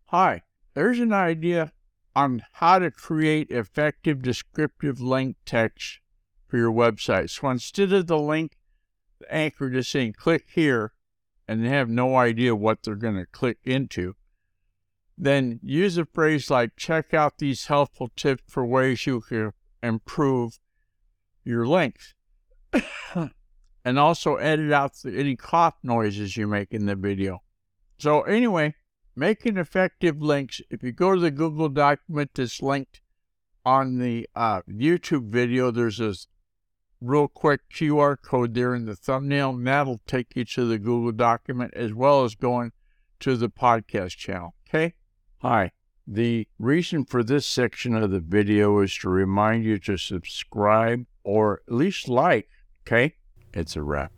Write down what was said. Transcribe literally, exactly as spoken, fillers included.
Hi, there's an idea on how to create effective descriptive link text for your website. So instead of the link, the anchor just saying click here, and they have no idea what they're going to click into, then use a phrase like check out these helpful tips for ways you can improve your links. And also edit out the, any cough noises you make in the video. So anyway, making effective links. If you go to the Google document that's linked on the uh, YouTube video, there's a real quick Q R code there in the thumbnail, and that'll take you to the Google document as well as going to the podcast channel. Okay? Hi. The reason for this section of the video is to remind you to subscribe or at least like. Okay? It's a wrap.